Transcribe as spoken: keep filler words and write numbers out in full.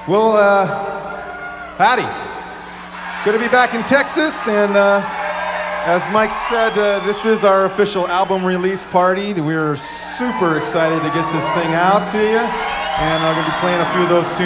Well, uh, howdy. Good to be back in Texas, and uh, as Mike said, uh, this is our official album release party. We're super excited to get this thing out to you, and I'm going to be playing a few of those tunes.